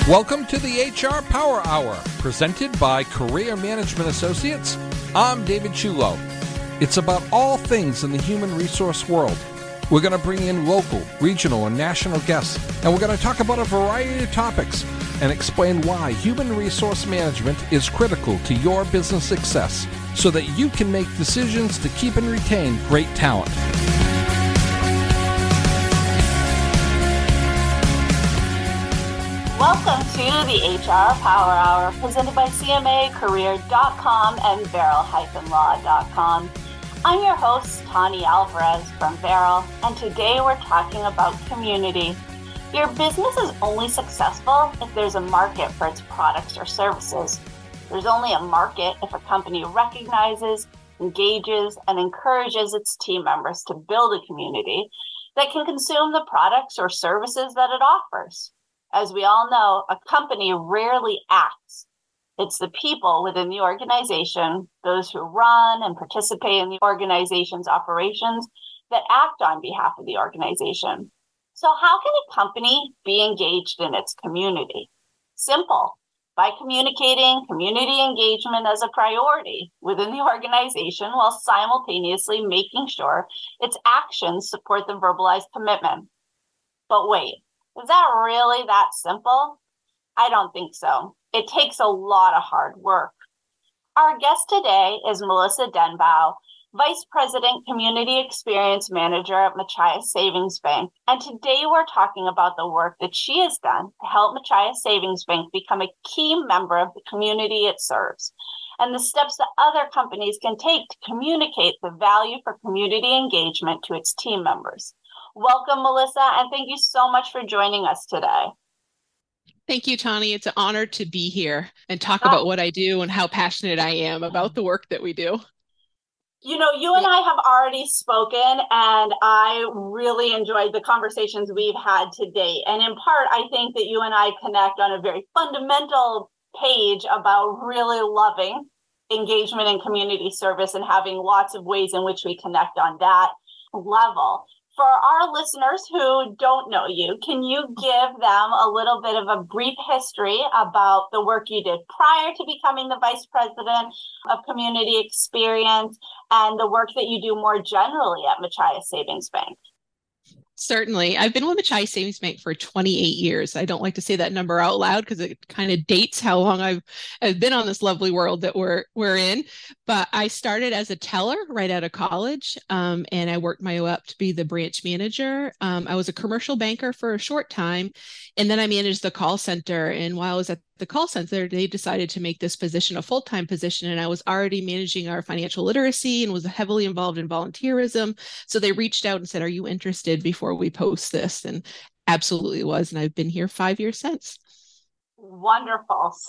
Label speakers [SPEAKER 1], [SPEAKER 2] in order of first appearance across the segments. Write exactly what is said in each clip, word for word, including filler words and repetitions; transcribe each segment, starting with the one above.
[SPEAKER 1] Welcome to the H R Power Hour, presented by Career Management Associates. I'm David Chulo. It's about all things in the human resource world. We're going to bring in local, regional, and national guests, and we're going to talk about a variety of topics and explain why human resource management is critical to your business success so that you can make decisions to keep and retain great talent.
[SPEAKER 2] Welcome to the H R Power Hour, presented by C M A Career dot com and Veril Law dot com. I'm your host, Tani Alvarez from Veril, and today we're talking about community. Your business is only successful if there's a market for its products or services. There's only a market if a company recognizes, engages, and encourages its team members to build a community that can consume the products or services that it offers. As we all know, a company rarely acts. It's the people within the organization, those who run and participate in the organization's operations, that act on behalf of the organization. So how can a company be engaged in its community? Simple. By communicating community engagement as a priority within the organization while simultaneously making sure its actions support the verbalized commitment. But wait. Is that really that simple? I don't think so. It takes a lot of hard work. Our guest today is Melissa Denbow, Vice President Community Experience Manager at Machias Savings Bank. And today we're talking about the work that she has done to help Machias Savings Bank become a key member of the community it serves, and the steps that other companies can take to communicate the value for community engagement to its team members. Welcome, Melissa, and thank you so much for joining us today.
[SPEAKER 3] Thank you, Tani. It's an honor to be here and talk oh. about what I do and how passionate I am about the work that we do.
[SPEAKER 2] You know, you and I have already spoken, and I really enjoyed the conversations we've had to date. And in part, I think that you and I connect on a very fundamental page about really loving engagement and community service and having lots of ways in which we connect on that level. For our listeners who don't know you, can you give them a little bit of a brief history about the work you did prior to becoming the Vice President of Community Experience and the work that you do more generally at Machias Savings Bank?
[SPEAKER 3] Certainly. I've been with Machias Savings Bank for twenty-eight years. I don't like to say that number out loud because it kind of dates how long I've, I've been on this lovely world that we're we're in. But I started as a teller right out of college, um, and I worked my way up to be the branch manager. Um, I was a commercial banker for a short time, and then I managed the call center. And while I was at the call center, they decided to make this position a full-time position, and I was already managing our financial literacy and was heavily involved in volunteerism. So they reached out and said, "Are you interested before we post this?" And absolutely was. And I've been here five years since.
[SPEAKER 2] Wonderful. So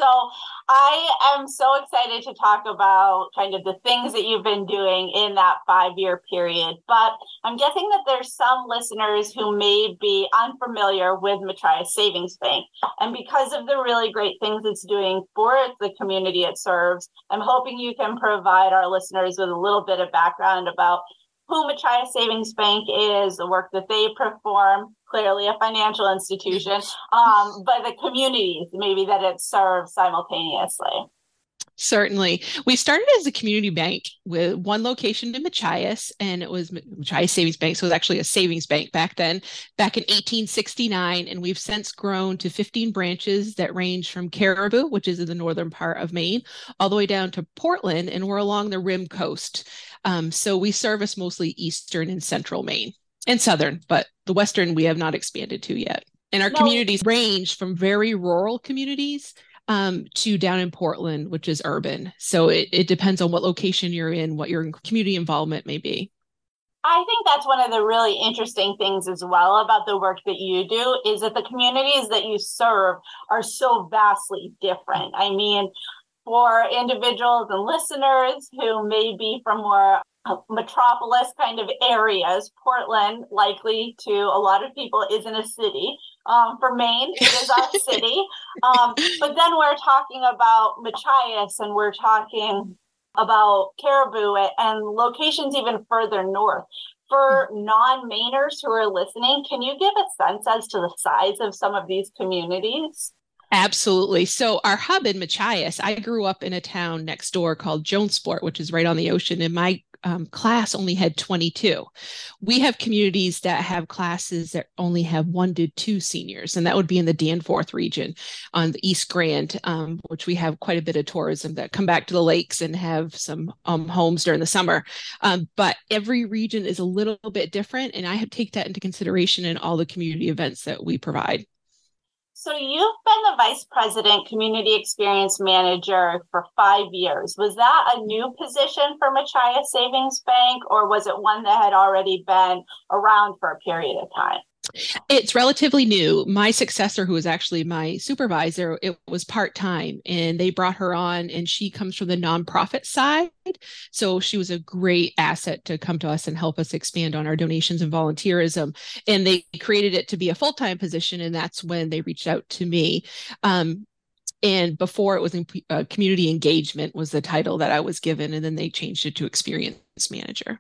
[SPEAKER 2] I am so excited to talk about kind of the things that you've been doing in that five-year period. But I'm guessing that there's some listeners who may be unfamiliar with Machias Savings Bank. And because of the really great things it's doing for the community it serves, I'm hoping you can provide our listeners with a little bit of background about who Machias Savings Bank is, the work that they perform, clearly a financial institution, um, but the communities maybe that it serves simultaneously.
[SPEAKER 3] Certainly. We started as a community bank with one location in Machias, and it was Machias Savings Bank. So it was actually a savings bank back then, back in eighteen sixty-nine. And we've since grown to fifteen branches that range from Caribou, which is in the northern part of Maine, all the way down to Portland, and we're along the Rim Coast. Um, so we service mostly eastern and central Maine and southern, but the western we have not expanded to yet. And our no. communities range from very rural communities um, to down in Portland, which is urban. So it, it depends on what location you're in, what your community involvement may be.
[SPEAKER 2] I think that's one of the really interesting things as well about the work that you do is that the communities that you serve are so vastly different. I mean, for individuals and listeners who may be from more metropolis kind of areas, Portland, likely to a lot of people, isn't a city. Um, for Maine, it is our city. Um, but then we're talking about Machias, and we're talking about Caribou and locations even further north. For non-Mainers who are listening, can you give a sense as to the size of some of these communities?
[SPEAKER 3] Absolutely. So our hub in Machias, I grew up in a town next door called Jonesport, which is right on the ocean, and my um, class only had twenty-two. We have communities that have classes that only have one to two seniors, and that would be in the Danforth region on the East Grand, um, which we have quite a bit of tourism that come back to the lakes and have some um, homes during the summer. Um, but every region is a little bit different, and I have take that into consideration in all the community events that we provide.
[SPEAKER 2] So you've been the Vice President Community Experience Manager for five years. Was that a new position for Machias Savings Bank, or was it one that had already been around for a period of time?
[SPEAKER 3] It's relatively new. My successor, who was actually my supervisor, it was part-time, and they brought her on, and she comes from the nonprofit side. So she was a great asset to come to us and help us expand on our donations and volunteerism. And they created it to be a full-time position, and that's when they reached out to me. Um, and before it was in, uh, community engagement was the title that I was given, and then they changed it to experience manager.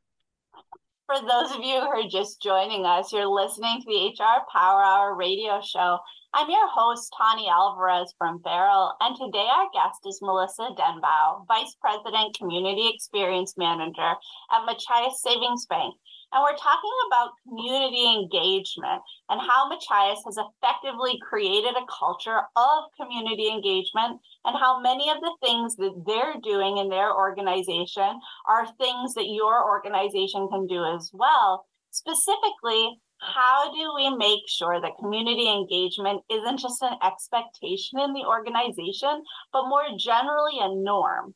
[SPEAKER 2] For those of you who are just joining us, you're listening to the H R Power Hour radio show. I'm your host, Tani Alvarez from Beryl, and today our guest is Melissa Denbow, Vice President Community Experience Manager at Machias Savings Bank. And we're talking about community engagement and how Machias has effectively created a culture of community engagement, and how many of the things that they're doing in their organization are things that your organization can do as well. Specifically, how do we make sure that community engagement isn't just an expectation in the organization, but more generally a norm?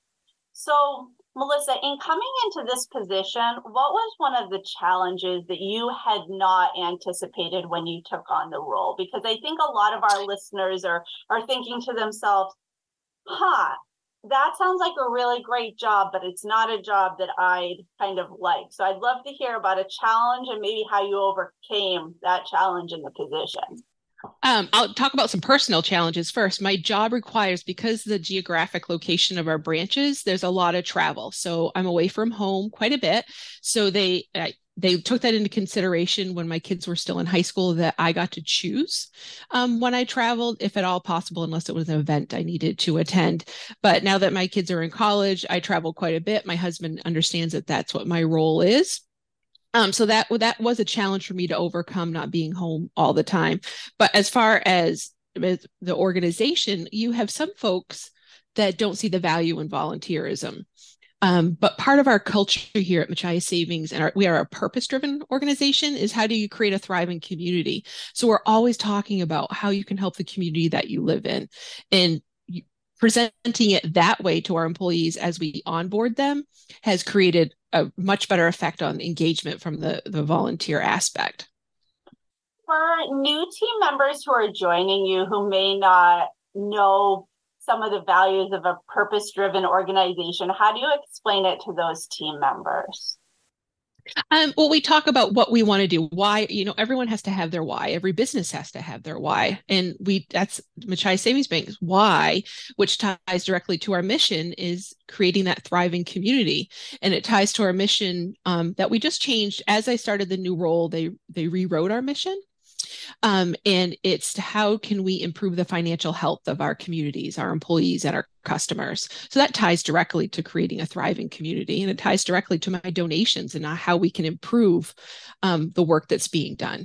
[SPEAKER 2] So, Melissa, in coming into this position, what was one of the challenges that you had not anticipated when you took on the role? Because I think a lot of our listeners are, are thinking to themselves, huh, that sounds like a really great job, but it's not a job that I'd kind of like. So I'd love to hear about a challenge and maybe how you overcame that challenge in the position.
[SPEAKER 3] Um, I'll talk about some personal challenges first. My job requires, because the geographic location of our branches, there's a lot of travel. So I'm away from home quite a bit. So they uh, they took that into consideration when my kids were still in high school, that I got to choose um, when I traveled, if at all possible, unless it was an event I needed to attend. But now that my kids are in college, I travel quite a bit. My husband understands that that's what my role is. Um, so that that was a challenge for me to overcome, not being home all the time. But as far as, as the organization, you have some folks that don't see the value in volunteerism. Um, but part of our culture here at Machias Savings, and our, we are a purpose-driven organization, is how do you create a thriving community? So we're always talking about how you can help the community that you live in, and presenting it that way to our employees as we onboard them has created a much better effect on engagement from the, the volunteer aspect.
[SPEAKER 2] For new team members who are joining you who may not know some of the values of a purpose-driven organization, how do you explain it to those team members?
[SPEAKER 3] Um, well, we talk about what we want to do. Why, you know, everyone has to have their why. Every business has to have their why. And we, that's Machias Savings Bank's why, which ties directly to our mission, is creating that thriving community. And it ties to our mission um, that we just changed. As I started the new role, they, they rewrote our mission. Um, and it's how can we improve the financial health of our communities, our employees, and our customers. So that ties directly to creating a thriving community, and it ties directly to my donations and how we can improve um, the work that's being done.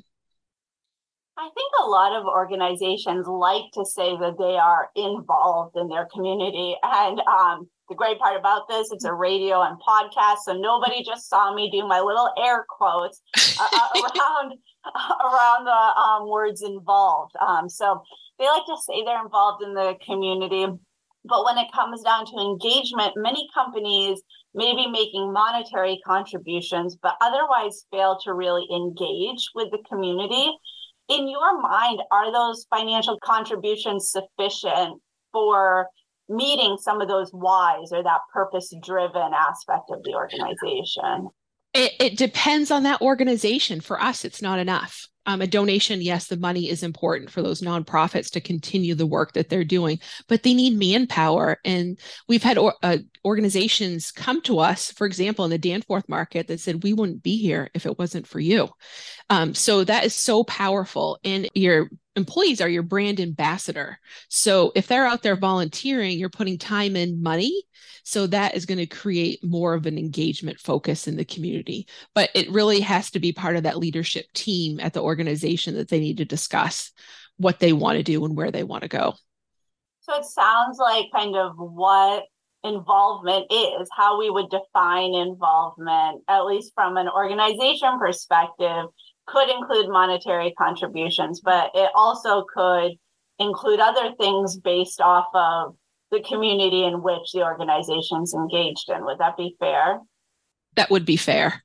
[SPEAKER 2] I think a lot of organizations like to say that they are involved in their community. And um, the great part about this, it's a radio and podcast, so nobody just saw me do my little air quotes uh, around around the um, words involved. Um, so they like to say they're involved in the community. But when it comes down to engagement, many companies may be making monetary contributions, but otherwise fail to really engage with the community. In your mind, are those financial contributions sufficient for meeting some of those whys or that purpose-driven aspect of the organization?
[SPEAKER 3] It, it depends on that organization. For us, it's not enough. um, a donation, yes, the money is important for those nonprofits to continue the work that they're doing, but they need manpower. And we've had or, uh, organizations come to us, for example, in the Danforth market that said, we wouldn't be here if it wasn't for you. Um, so that is so powerful. And your employees are your brand ambassador. So if they're out there volunteering, you're putting time and money. So that is going to create more of an engagement focus in the community. But it really has to be part of that leadership team at the organization that they need to discuss what they want to do and where they want to go.
[SPEAKER 2] So it sounds like kind of what involvement is, how we would define involvement, at least from an organization perspective, could include monetary contributions, but it also could include other things based off of the community in which the organization's engaged in. Would that be fair?
[SPEAKER 3] That would be fair.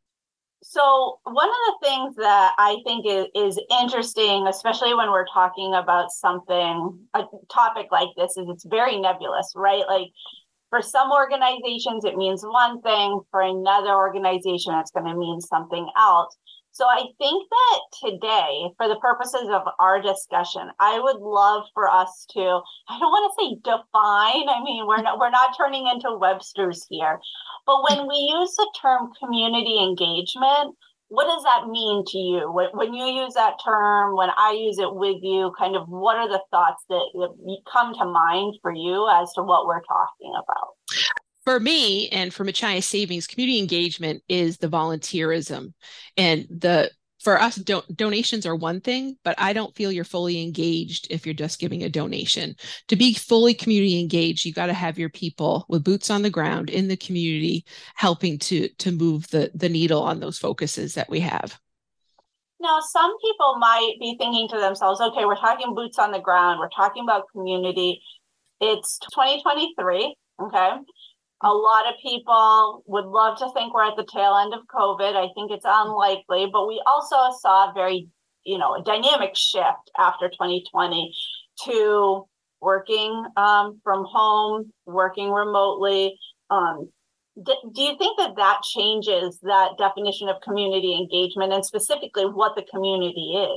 [SPEAKER 2] So one of the things that I think is, is interesting, especially when we're talking about something, a topic like this, is it's very nebulous, right? Like for some organizations, it means one thing. For another organization, it's going to mean something else. So I think that today, for the purposes of our discussion, I would love for us to, I don't want to say define, I mean, we're not, we're not turning into Webster's here, but when we use the term community engagement, what does that mean to you? When you use that term, when I use it with you, kind of what are the thoughts that come to mind for you as to what we're talking about?
[SPEAKER 3] For me and for Machias Savings, community engagement is the volunteerism. And the for us, do, donations are one thing, but I don't feel you're fully engaged if you're just giving a donation. To be fully community engaged, you got to have your people with boots on the ground in the community helping to, to move the, the needle on those focuses that we have.
[SPEAKER 2] Now, some people might be thinking to themselves, okay, we're talking boots on the ground. We're talking about community. It's twenty twenty-three, okay? A lot of people would love to think we're at the tail end of COVID. I think it's unlikely, but we also saw a very, you know, a dynamic shift after twenty twenty to working um, from home, working remotely. Um, d- do you think that that changes that definition of community engagement and specifically what the community is?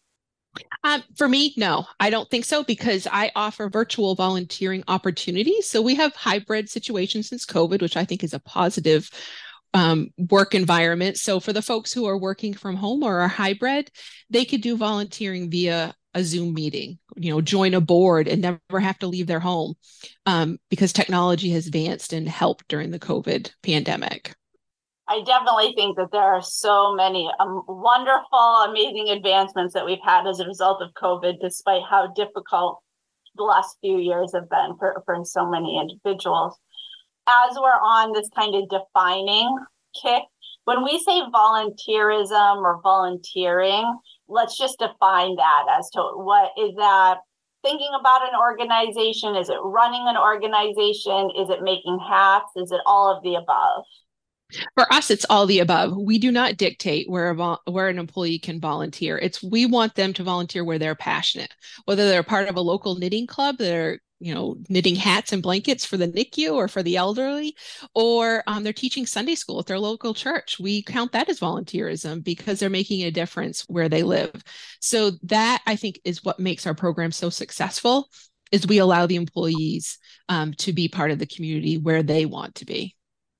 [SPEAKER 3] Um, for me, no, I don't think so, because I offer virtual volunteering opportunities. So we have hybrid situations since COVID, which I think is a positive um, work environment. So for the folks who are working from home or are hybrid, they could do volunteering via a Zoom meeting, you know, join a board and never have to leave their home um, because technology has advanced and helped during the COVID pandemic.
[SPEAKER 2] I definitely think that there are so many um, wonderful, amazing advancements that we've had as a result of COVID, despite how difficult the last few years have been for, for so many individuals. As we're on this kind of defining kick, when we say volunteerism or volunteering, let's just define that as to what is that. Thinking about an organization, is it running an organization? Is it making hats? Is it all of the above?
[SPEAKER 3] For us, it's all the above. We do not dictate where a vol- where an employee can volunteer. It's we want them to volunteer where they're passionate, whether they're part of a local knitting club that are, you know, knitting hats and blankets for the N I C U or for the elderly, or um, they're teaching Sunday school at their local church. We count that as volunteerism because they're making a difference where they live. So that, I think, is what makes our program so successful, is we allow the employees um, to be part of the community where they want to be.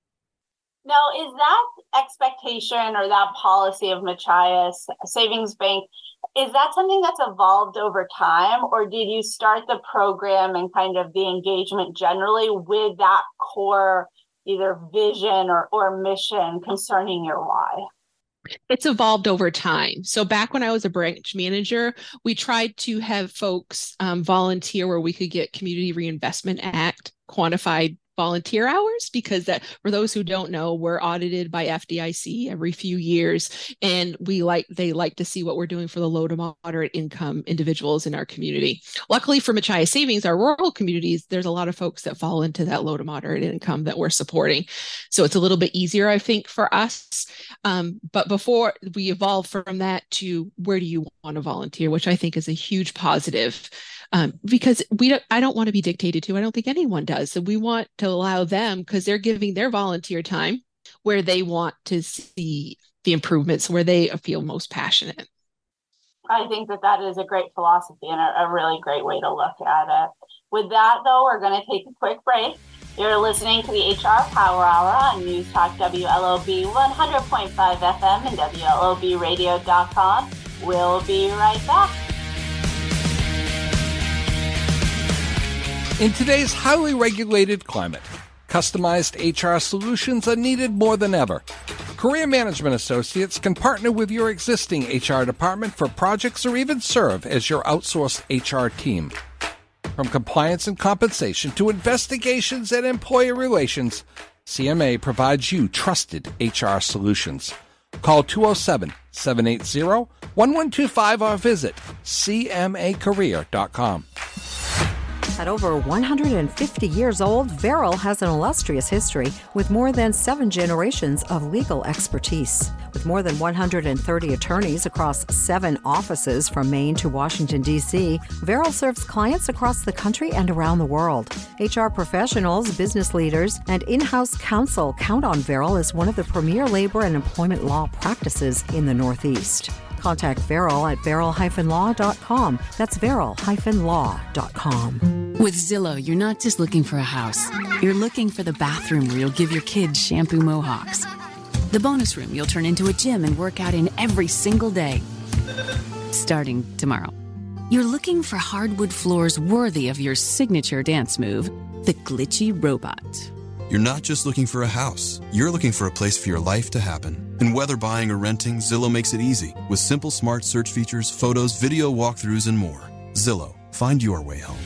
[SPEAKER 2] Now, is that expectation or that policy of Machias Savings Bank, is that something that's evolved over time, or did you start the program and kind of the engagement generally with that core either vision or, or mission concerning your why?
[SPEAKER 3] It's evolved over time. So back when I was a branch manager, we tried to have folks um, volunteer where we could get Community Reinvestment Act quantified volunteer hours, because that, for those who don't know, we're audited by F D I C every few years, and we like they like to see what we're doing for the low to moderate income individuals in our community. Luckily for Machias Savings, our rural communities, there's a lot of folks that fall into that low to moderate income that we're supporting, so it's a little bit easier, I think, for us. Um, but before we evolve from that to where do you want to volunteer, which I think is a huge positive. Um, because we don't, I don't want to be dictated to. I don't think anyone does. So we want to allow them, because they're giving their volunteer time where they want to see the improvements, where they feel most passionate.
[SPEAKER 2] I think that that is a great philosophy and a, a really great way to look at it. With that, though, we're going to take a quick break. You're listening to the H R Power Hour on News Talk W L O B one hundred point five F M and W L O B radio dot com. We'll be right back.
[SPEAKER 1] In today's highly regulated climate, customized H R solutions are needed more than ever. Career Management Associates can partner with your existing H R department for projects or even serve as your outsourced H R team. From compliance and compensation to investigations and employer relations, C M A provides you trusted H R solutions. Call two oh seven, seven eight zero, one one two five or visit C M A career dot com.
[SPEAKER 4] At over one hundred fifty years old, Verrill has an illustrious history with more than seven generations of legal expertise. With more than one hundred thirty attorneys across seven offices from Maine to Washington, D C, Verrill serves clients across the country and around the world. H R professionals, business leaders, and in-house counsel count on Verrill as one of the premier labor and employment law practices in the Northeast. Contact Verrill at verrill dash law dot com. That's verrill dash law dot com.
[SPEAKER 5] With Zillow, you're not just looking for a house. You're looking for the bathroom where you'll give your kids shampoo mohawks. The bonus room you'll turn into a gym and work out in every single day. Starting tomorrow. You're looking for hardwood floors worthy of your signature dance move, the glitchy robot.
[SPEAKER 6] You're not just looking for a house. You're looking for a place for your life to happen. And whether buying or renting, Zillow makes it easy with simple smart search features, photos, video walkthroughs, and more. Zillow, find your way home.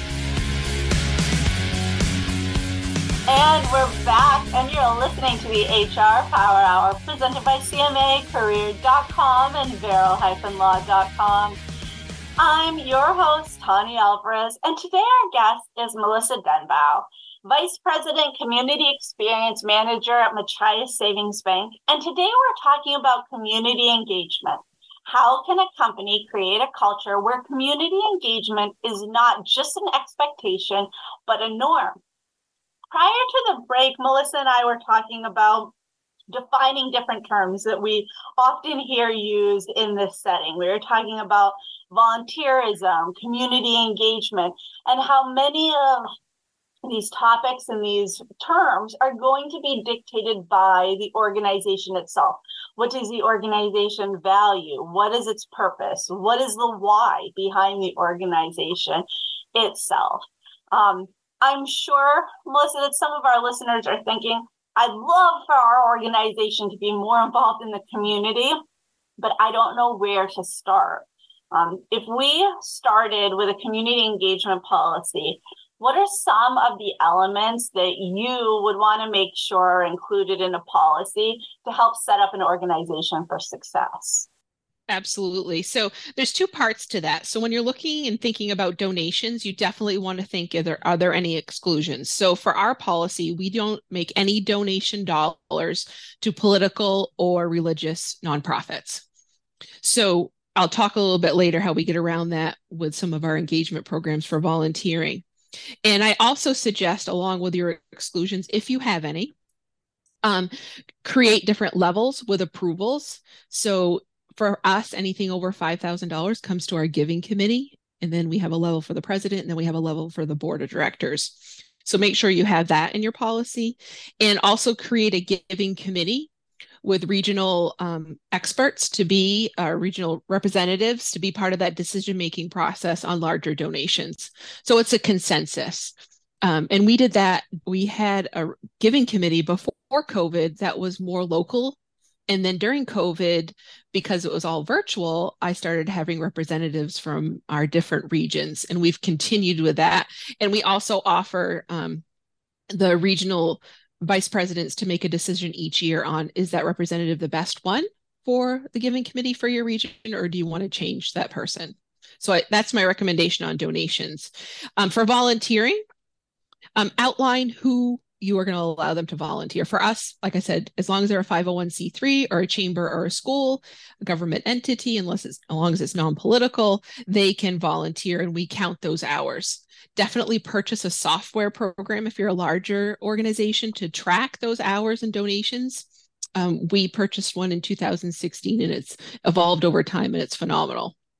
[SPEAKER 2] And we're back, and you're listening to the H R Power Hour presented by C M A career dot com and verrill dash law dot com. I'm your host, Tani Alvarez, and today our guest is Melissa Denbow, Vice President, Community Experience Manager at Machias Savings Bank. And today we're talking about community engagement. How can a company create a culture where community engagement is not just an expectation, but a norm? Prior to the break, Melissa and I were talking about defining different terms that we often hear used in this setting. We were talking about volunteerism, community engagement, and how many of these topics and these terms are going to be dictated by the organization itself. What does the organization value? What is its purpose? What is the why behind the organization itself? Um, I'm sure, Melissa, that some of our listeners are thinking, I'd love for our organization to be more involved in the community, but I don't know where to start. Um, if we started with a community engagement policy, what are some of the elements that you would want to make sure are included in a policy to help set up an organization for success?
[SPEAKER 3] Absolutely. So there's two parts to that. So when you're looking and thinking about donations, you definitely want to think, are there, are there any exclusions? So for our policy, we don't make any donation dollars to political or religious nonprofits. So I'll talk a little bit later how we get around that with some of our engagement programs for volunteering. And I also suggest, along with your exclusions, if you have any, um, create different levels with approvals. So for us, anything over five thousand dollars comes to our giving committee. And then we have a level for the president, and then we have a level for the board of directors. So make sure you have that in your policy, and also create a giving committee with regional um, experts to be uh, regional representatives to be part of that decision-making process on larger donations. So it's a consensus. Um, and we did that. We had a giving committee before COVID that was more local. And then during COVID, because it was all virtual, I started having representatives from our different regions, and we've continued with that. And we also offer um, the regional vice presidents to make a decision each year on, is that representative the best one for the giving committee for your region, or do you want to change that person? So I, that's my recommendation on donations. Um, for volunteering, um, outline who you are going to allow them to volunteer. For us, like I said, as long as they're a five oh one c three or a chamber or a school, a government entity, unless it's, as long as it's non-political, they can volunteer, and we count those hours. Definitely purchase a software program if you're a larger organization to track those hours and donations. Um, we purchased one in two thousand sixteen, and it's evolved over time, and it's phenomenal.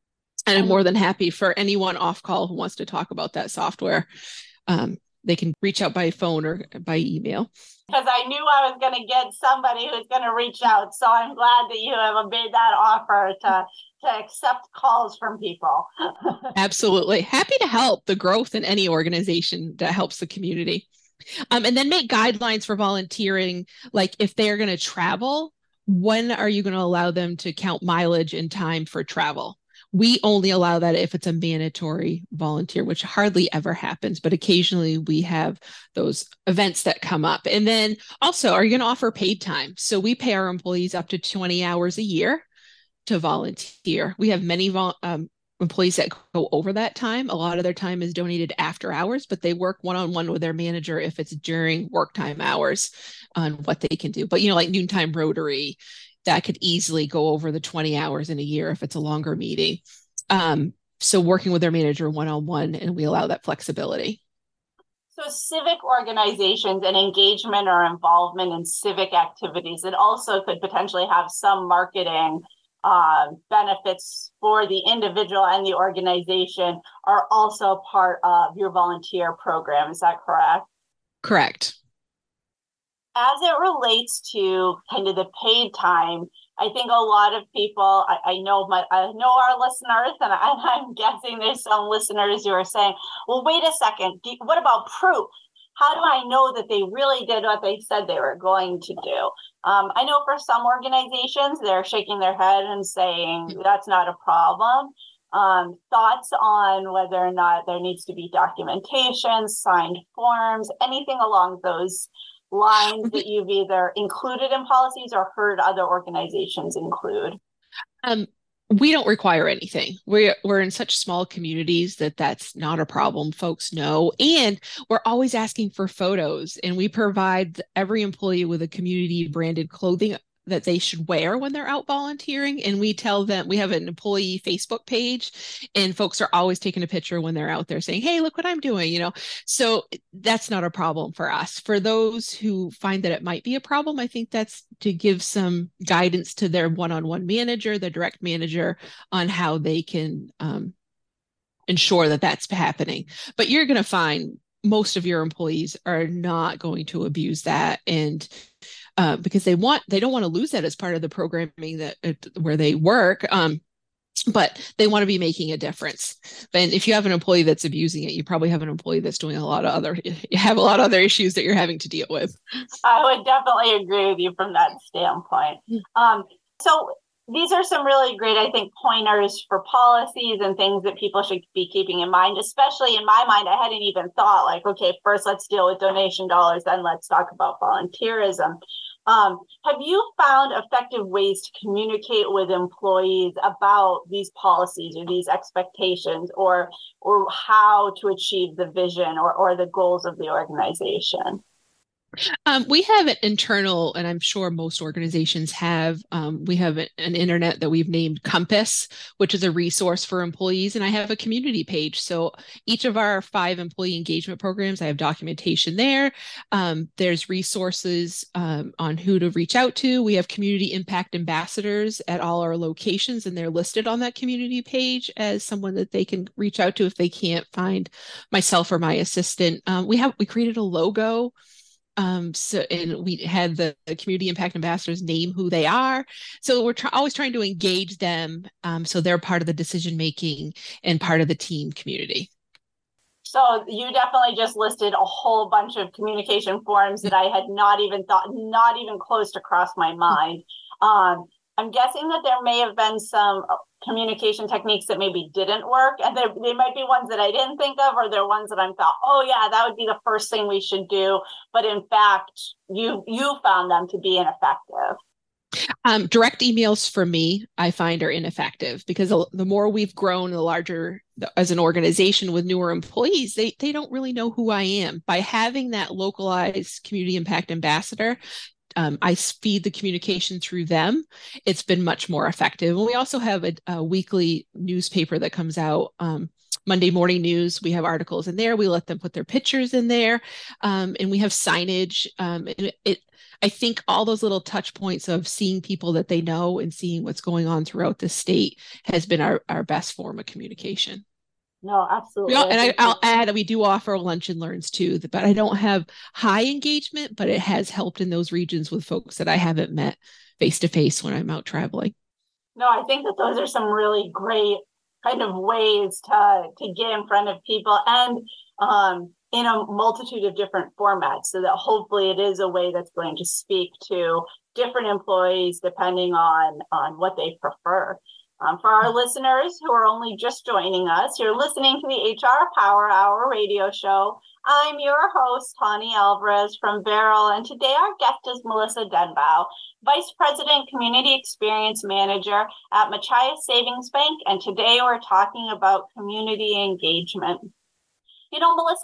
[SPEAKER 3] And I'm more than happy for anyone off call who wants to talk about that software. Um, they can reach out by phone or by email.
[SPEAKER 2] Because I knew I was going to get somebody who's going to reach out. So I'm glad that you have made that offer to, to accept calls from people.
[SPEAKER 3] Absolutely. Happy to help the growth in any organization that helps the community. Um, and then make guidelines for volunteering, like if they're going to travel, when are you going to allow them to count mileage and time for travel? We only allow that if it's a mandatory volunteer, which hardly ever happens, but occasionally we have those events that come up. And then also, are you going to offer paid time? So we pay our employees up to twenty hours a year to volunteer. We have many vol- um, employees that go over that time. A lot of their time is donated after hours, but they work one-on-one with their manager if it's during work time hours on what they can do. But, you know, like noontime Rotary, that could easily go over the twenty hours in a year if it's a longer meeting. Um, so working with their manager one-on-one, and we allow that flexibility.
[SPEAKER 2] So civic organizations and engagement or involvement in civic activities, it also could potentially have some marketing uh, benefits for the individual and the organization are also part of your volunteer program. Is that correct?
[SPEAKER 3] Correct.
[SPEAKER 2] As it relates to kind of the paid time, I think a lot of people, I, I know my, I know our listeners, and I, I'm guessing there's some listeners who are saying, well, wait a second, do, what about proof? How do I know that they really did what they said they were going to do? Um, I know for some organizations, they're shaking their head and saying that's not a problem. Um, thoughts on whether or not there needs to be documentation, signed forms, anything along those lines that you've either included in policies or heard other organizations include?
[SPEAKER 3] Um, we don't require anything. We're, we're in such small communities that that's not a problem. Folks know. And we're always asking for photos, and we provide every employee with a community branded clothing that they should wear when they're out volunteering. And we tell them, we have an employee Facebook page, and folks are always taking a picture when they're out there saying, hey, look what I'm doing, you know? So that's not a problem for us. For those who find that it might be a problem, I think that's to give some guidance to their one-on-one manager, their direct manager, on how they can um, ensure that that's happening. But you're going to find most of your employees are not going to abuse that. And Uh, because they want, they don't want to lose that as part of the programming that uh, where they work, um, but they want to be making a difference. And if you have an employee that's abusing it, you probably have an employee that's doing a lot of other, you have a lot of other issues that you're having to deal with.
[SPEAKER 2] I would definitely agree with you from that standpoint. Um, so these are some really great, I think, pointers for policies and things that people should be keeping in mind, especially in my mind. I hadn't even thought like, okay, first let's deal with donation dollars, then let's talk about volunteerism. Um, have you found effective ways to communicate with employees about these policies or these expectations, or or how to achieve the vision or, or the goals of the organization?
[SPEAKER 3] Um, we have an internal, and I'm sure most organizations have, um, we have an internet that we've named Compass, which is a resource for employees. And I have a community page. So each of our five employee engagement programs, I have documentation there. Um, there's resources um, on who to reach out to. We have community impact ambassadors at all our locations, and they're listed on that community page as someone that they can reach out to if they can't find myself or my assistant. Um, we have, we created a logo. Um, so, and we had the, the community impact ambassadors name who they are. So we're tr- always trying to engage them. Um, so they're part of the decision-making and part of the team community.
[SPEAKER 2] So you definitely just listed a whole bunch of communication forms that I had not even thought, not even close to cross my mind. Um, I'm guessing that there may have been some communication techniques that maybe didn't work, and they, they might be ones that I didn't think of, or they're ones that I thought, oh yeah, that would be the first thing we should do. But in fact, you you found them to be ineffective.
[SPEAKER 3] Um, direct emails for me, I find are ineffective, because the more we've grown, the larger as an organization with newer employees, they they don't really know who I am. By having that localized community impact ambassador, Um, I feed the communication through them. It's been much more effective. And we also have a, a weekly newspaper that comes out, um, Monday Morning News. We have articles in there. We let them put their pictures in there, um, and we have signage. Um, and it, it, I think all those little touch points of seeing people that they know and seeing what's going on throughout the state has been our, our best form of communication.
[SPEAKER 2] No, absolutely.
[SPEAKER 3] Yeah, and I, I'll add, we do offer lunch and learns too, but I don't have high engagement, but it has helped in those regions with folks that I haven't met face to face when I'm out traveling.
[SPEAKER 2] No, I think that those are some really great kind of ways to, to get in front of people, and um, in a multitude of different formats, so that hopefully it is a way that's going to speak to different employees depending on, on what they prefer. Um, for our listeners who are only just joining us, you're listening to the H R Power Hour radio show. I'm your host, Tani Alvarez from Veril, and today our guest is Melissa Denbow, Vice President, Community Experience Manager at Machias Savings Bank, and today we're talking about community engagement. You know, Melissa,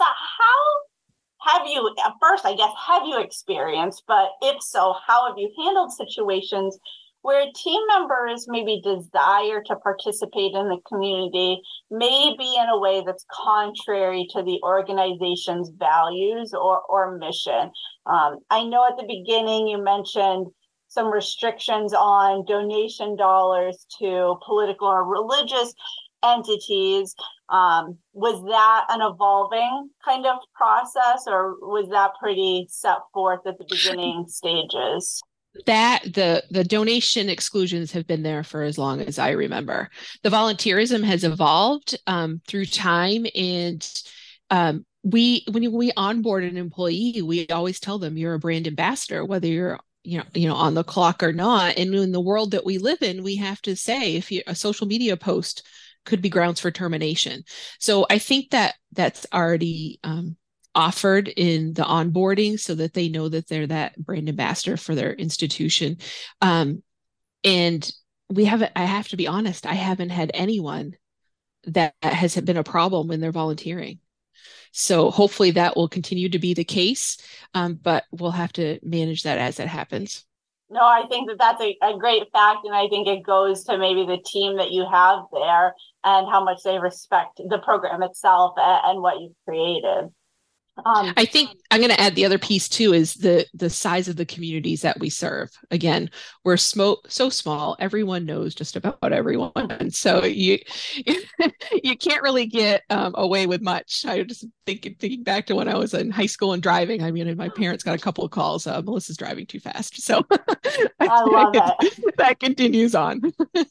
[SPEAKER 2] how have you, at first, I guess, have you experienced, but if so, how have you handled situations where team members maybe desire to participate in the community, maybe in a way that's contrary to the organization's values or, or mission? Um, I know at the beginning you mentioned some restrictions on donation dollars to political or religious entities. Um, was that an evolving kind of process, or was that pretty set forth at the beginning stages?
[SPEAKER 3] That the the donation exclusions have been there for as long as I remember. The volunteerism has evolved um, through time, and um, we when we onboard an employee, we always tell them you're a brand ambassador, whether you're you know you know on the clock or not. And in the world that we live in, we have to say if you, a social media post could be grounds for termination. So I think that that's already um, offered in the onboarding so that they know that they're that brand ambassador for their institution. Um, and we haven't, I have to be honest, I haven't had anyone that has been a problem when they're volunteering. So hopefully that will continue to be the case, um, but we'll have to manage that as it happens.
[SPEAKER 2] No, I think that that's a, a great fact. And I think it goes to maybe the team that you have there and how much they respect the program itself and, and what you've created. Um,
[SPEAKER 3] I think I'm going to add the other piece too is the the size of the communities that we serve. Again, we're smo- so small, everyone knows just about everyone, and so you you can't really get um, away with much. I just think thinking back to when I was in high school and driving. I mean, and my parents got a couple of calls. Uh, Melissa's driving too fast, so I,
[SPEAKER 2] I love it.
[SPEAKER 3] That continues on.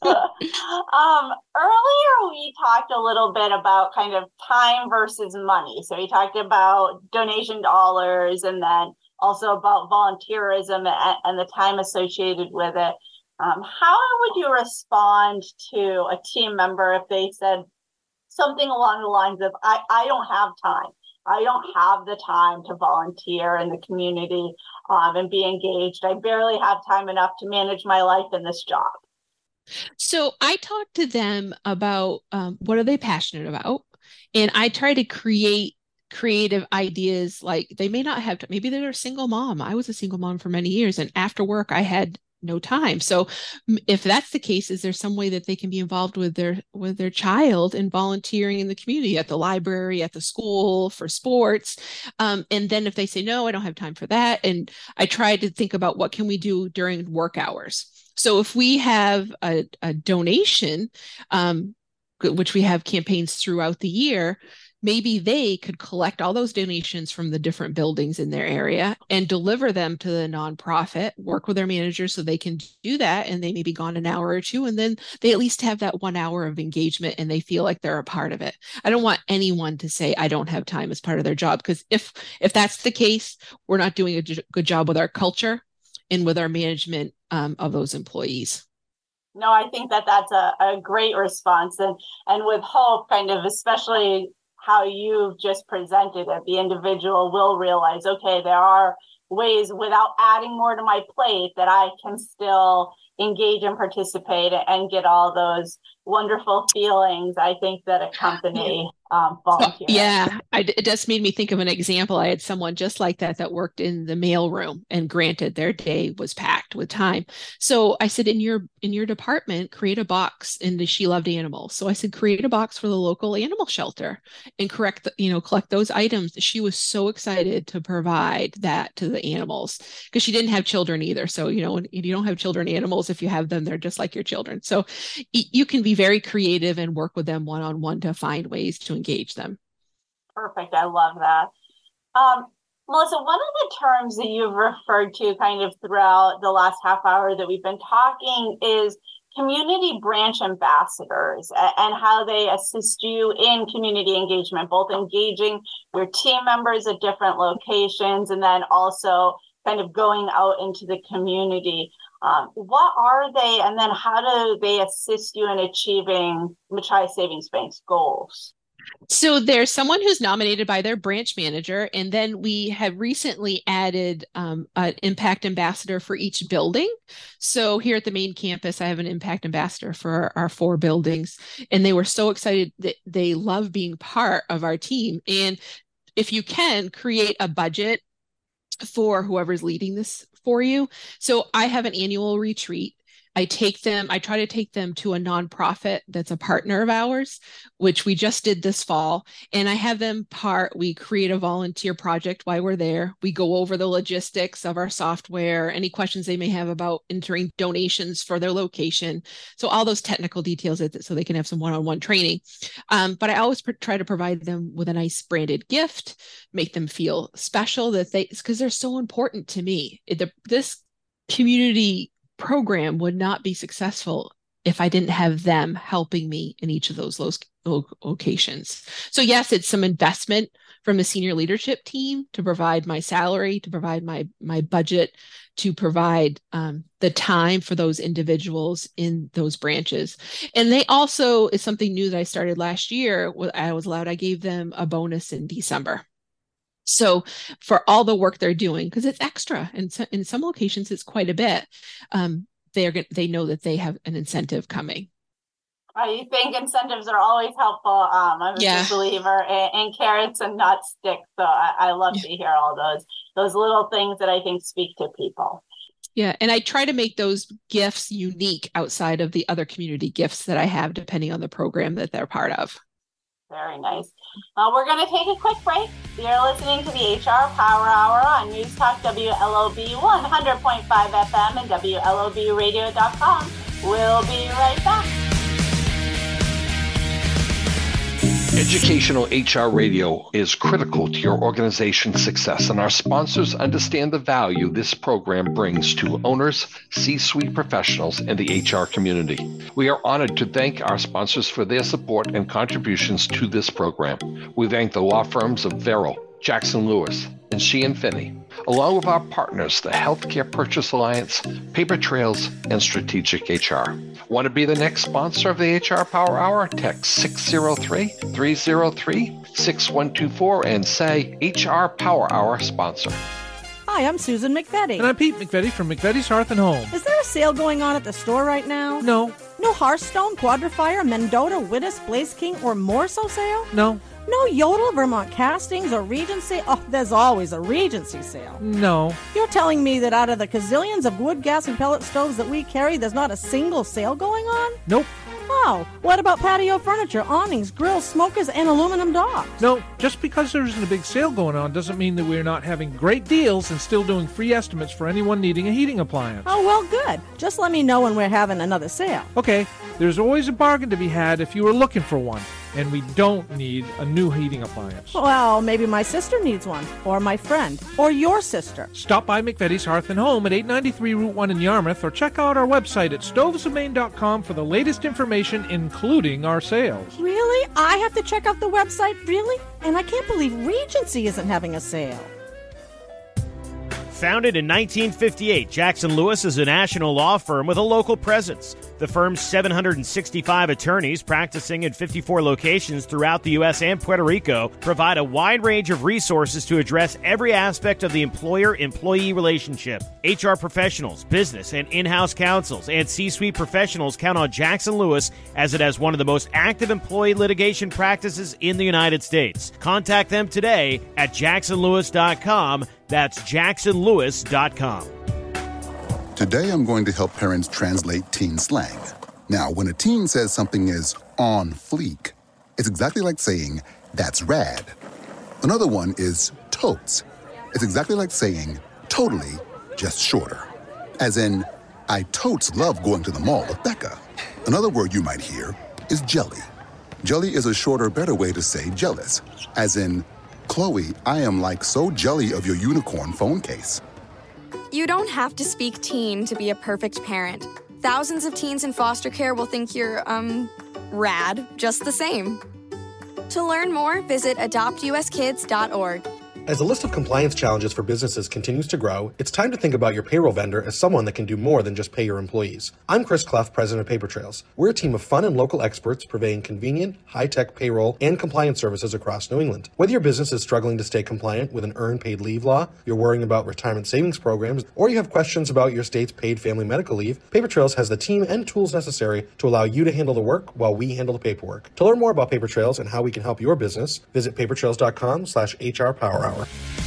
[SPEAKER 2] um, earlier we talked a little bit about kind of time versus money. So we talked about donation dollars, and then also about volunteerism and, and the time associated with it. Um, how would you respond to a team member if they said something along the lines of, I, I don't have time. I don't have the time to volunteer in the community um, and be engaged. I barely have time enough to manage my life in this job.
[SPEAKER 3] So I talk to them about um, what are they passionate about? And I try to create creative ideas. Like they may not have, maybe they're a single mom. I was a single mom for many years, and after work I had no time. So if that's the case, is there some way that they can be involved with their with their child in volunteering in the community, at the library, at the school, for sports? Um, and then if they say, no, I don't have time for that. And I try to think about what can we do during work hours. So if we have a, a donation, um, which we have campaigns throughout the year, maybe they could collect all those donations from the different buildings in their area and deliver them to the nonprofit, work with their managers so they can do that. And they may be gone an hour or two, and then they at least have that one hour of engagement and they feel like they're a part of it. I don't want anyone to say, I don't have time as part of their job, because if, if that's the case, we're not doing a good job with our culture and with our management um, of those employees.
[SPEAKER 2] No, I think that that's a, a great response. And, and with hope, kind of, especially how you've just presented it, the individual will realize, okay, there are ways without adding more to my plate that I can still engage and participate and get all those wonderful feelings I think that accompany um, volunteering.
[SPEAKER 3] Yeah, I, it just made me think of an example. I had someone just like that that worked in the mail room, and granted, their day was packed with time. So I said, in your in your department, create a box. And she loved animals, so I said, create a box for the local animal shelter and correct, the, you know, collect those items. She was so excited to provide that to the animals because she didn't have children either. So you know, when you don't have children, animals, if you have them, they're just like your children. So you can be very creative and work with them one on one to find ways to engage them.
[SPEAKER 2] Perfect. I love that. Um, Melissa, one of the terms that you've referred to kind of throughout the last half hour that we've been talking is community branch ambassadors and how they assist you in community engagement, both engaging your team members at different locations and then also kind of going out into the community. Um, what are they, and then how do they assist you in achieving Machias Savings Bank's goals?
[SPEAKER 3] So there's someone who's nominated by their branch manager, and then we have recently added um, an impact ambassador for each building. So here at the main campus, I have an impact ambassador for our, our four buildings, and they were so excited that they love being part of our team. And if you can, create a budget for whoever's leading this for you. So I have an annual retreat. I take them, I try to take them to a nonprofit that's a partner of ours, which we just did this fall. And I have them part, we create a volunteer project while we're there. We go over the logistics of our software, any questions they may have about entering donations for their location. So all those technical details so they can have some one-on-one training. Um, but I always pr- try to provide them with a nice branded gift, make them feel special, that they, because they're so important to me. The, this community program would not be successful if I didn't have them helping me in each of those lo- locations. So yes, it's some investment from the senior leadership team to provide my salary, to provide my my budget, to provide um, the time for those individuals in those branches. And they also, is something new that I started last year, I was allowed, I gave them a bonus in December. So for all the work they're doing, because it's extra, and so, in some locations it's quite a bit, um, they're they know that they have an incentive coming.
[SPEAKER 2] I think incentives are always helpful. Um, I'm a
[SPEAKER 3] yeah.
[SPEAKER 2] big believer in, in carrots and not sticks. So I, I love yeah. to hear all those those little things that I think speak to people.
[SPEAKER 3] Yeah, and I try to make those gifts unique outside of the other community gifts that I have, depending on the program that they're part of.
[SPEAKER 2] Very nice. Uh, we're going to take a quick break. You're listening to the H R Power Hour on News Talk W L O B one hundred point five F M and W L O B radio dot com. We'll be right back.
[SPEAKER 1] Educational H R Radio is critical to your organization's success, and our sponsors understand the value this program brings to owners, C-suite professionals, and the H R community. We are honored to thank our sponsors for their support and contributions to this program. We thank the law firms of Verrill, Jackson Lewis, and Sheehan Finney, along with our partners, the Healthcare Purchase Alliance, Paper Trails, and Strategic H R. Want to be the next sponsor of the H R Power Hour? Text six oh three, three oh three, six one two four and say H R Power Hour sponsor.
[SPEAKER 7] Hi, I'm Susan McVetti.
[SPEAKER 8] And I'm Pete McVetti from McVetti's Hearth and Home.
[SPEAKER 7] Is there a sale going on at the store right now?
[SPEAKER 8] No.
[SPEAKER 7] No Hearthstone, Quadrifire, Mendota, Wittis, Blaze King, or Morso sale?
[SPEAKER 8] No.
[SPEAKER 7] No Yodel, Vermont Castings, or Regency? Oh, there's always a Regency sale.
[SPEAKER 8] No.
[SPEAKER 7] You're telling me that out of the gazillions of wood, gas, and pellet stoves that we carry, there's not a single sale going on?
[SPEAKER 8] Nope.
[SPEAKER 7] Oh, what about patio furniture, awnings, grills, smokers, and aluminum docks?
[SPEAKER 8] No, just because there isn't a big sale going on doesn't mean that we're not having great deals and still doing free estimates for anyone needing a heating appliance.
[SPEAKER 7] Oh, well, good. Just let me know when we're having another sale.
[SPEAKER 8] Okay, there's always a bargain to be had if you were looking for one. And we don't need a new heating appliance.
[SPEAKER 7] Well, maybe my sister needs one, or my friend, or your sister.
[SPEAKER 8] Stop by McVetti's Hearth and Home at eight ninety-three Route one in Yarmouth, or check out our website at stoves of maine dot com for the latest information, including our sales.
[SPEAKER 7] Really? I have to check out the website? Really? And I can't believe Regency isn't having a sale.
[SPEAKER 9] Founded in nineteen fifty-eight, Jackson Lewis is a national law firm with a local presence. The firm's seven hundred sixty-five attorneys practicing in fifty-four locations throughout the U S and Puerto Rico provide a wide range of resources to address every aspect of the employer-employee relationship. H R professionals, business and in-house counsels, and C-suite professionals count on Jackson Lewis as it has one of the most active employee litigation practices in the United States. Contact them today at jackson lewis dot com. That's jackson lewis dot com.
[SPEAKER 10] Today I'm going to help parents translate teen slang. Now, when a teen says something is on fleek, it's exactly like saying, that's rad. Another one is totes. It's exactly like saying, totally, just shorter. As in, I totes love going to the mall with Becca. Another word you might hear is jelly. Jelly is a shorter, better way to say jealous. As in, Chloe, I am like so jelly of your unicorn phone case.
[SPEAKER 11] You don't have to speak teen to be a perfect parent. Thousands of teens in foster care will think you're, um, rad just the same. To learn more, visit adopt u s kids dot org.
[SPEAKER 12] As the list of compliance challenges for businesses continues to grow, it's time to think about your payroll vendor as someone that can do more than just pay your employees. I'm Chris Clough, president of Paper Trails. We're a team of fun and local experts purveying convenient, high-tech payroll and compliance services across New England. Whether your business is struggling to stay compliant with an earned paid leave law, you're worrying about retirement savings programs, or you have questions about your state's paid family medical leave, Paper Trails has the team and tools necessary to allow you to handle the work while we handle the paperwork. To learn more about Paper Trails and how we can help your business, visit paper trails dot com slash H R Power Hour.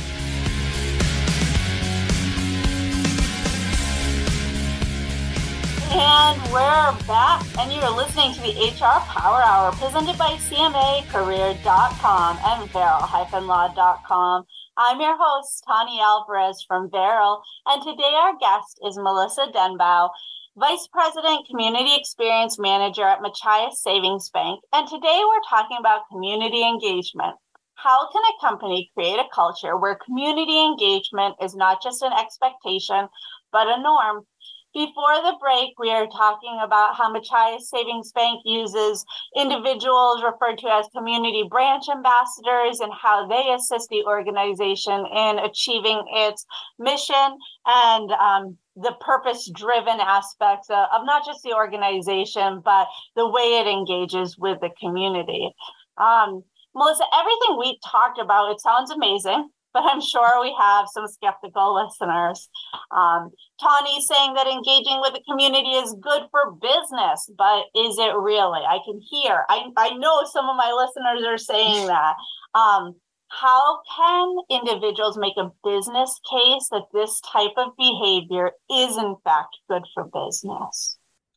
[SPEAKER 2] And we're back, and you're listening to the H R Power Hour, presented by C M A Career dot com and Veril Law dot com. I'm your host, Tani Alvarez from Veril, and today our guest is Melissa Denbow, Vice President, Community Experience Manager at Machias Savings Bank, and today we're talking about community engagement. How can a company create a culture where community engagement is not just an expectation, but a norm? Before the break, we are talking about how Machias Savings Bank uses individuals referred to as community branch ambassadors and how they assist the organization in achieving its mission and um, the purpose-driven aspects of, of not just the organization, but the way it engages with the community. Um, Melissa, everything we talked about, it sounds amazing, but I'm sure we have some skeptical listeners. Um, Tawny's saying that engaging with the community is good for business, but is it really? I can hear, I, I know some of my listeners are saying that. Um, how can individuals make a business case that this type of behavior is in fact good for business?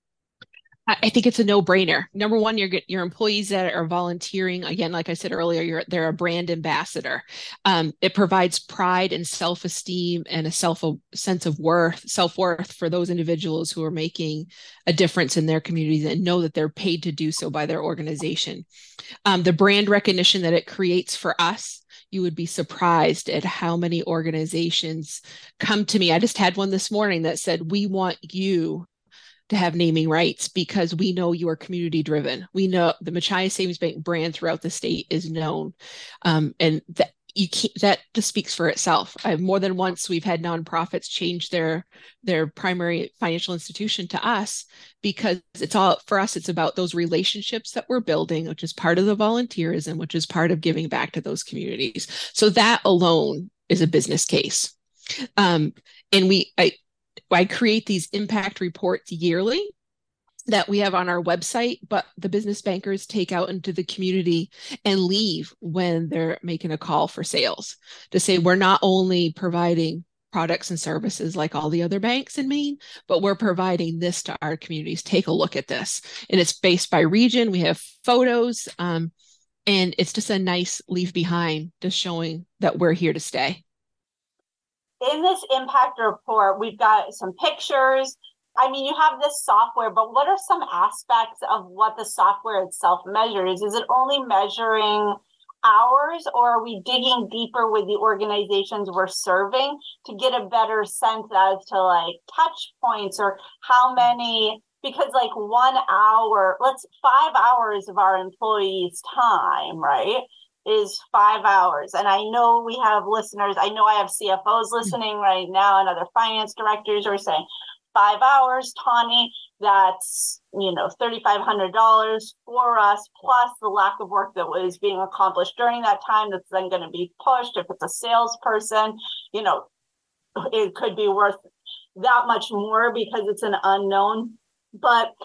[SPEAKER 3] I think it's a no-brainer. Number one, your your employees that are volunteering, again, like I said earlier, you're they're a brand ambassador. Um, it provides pride and self-esteem and a self a sense of worth, self-worth for those individuals who are making a difference in their communities and know that they're paid to do so by their organization. Um, the brand recognition that it creates for us, you would be surprised at how many organizations come to me. I just had one this morning that said, we want you to have naming rights because we know you are community driven. We know the Machias Savings Bank brand throughout the state is known. Um, and that you can't, that just speaks for itself. I've more than once, we've had nonprofits change their, their primary financial institution to us because it's all, for us, it's about those relationships that we're building, which is part of the volunteerism, which is part of giving back to those communities. So that alone is a business case. Um, and we, I, I create these impact reports yearly that we have on our website, but the business bankers take out into the community and leave when they're making a call for sales to say, we're not only providing products and services like all the other banks in Maine, but we're providing this to our communities. Take a look at this. And it's based by region. We have photos, um, and it's just a nice leave behind, just showing that we're here to stay.
[SPEAKER 2] In this impact report, we've got some pictures. I mean, you have this software, but what are some aspects of what the software itself measures? Is it only measuring hours, or are we digging deeper with the organizations we're serving to get a better sense as to like touch points or how many, because like one hour, let's five hours of our employees' time, right? Is five hours. And I know we have listeners, I know I have C F Os listening right now and other finance directors are saying, five hours, Tawny, that's, you know, three thousand five hundred dollars for us, plus the lack of work that was being accomplished during that time that's then going to be pushed. If it's a salesperson, you know, it could be worth that much more because it's an unknown. But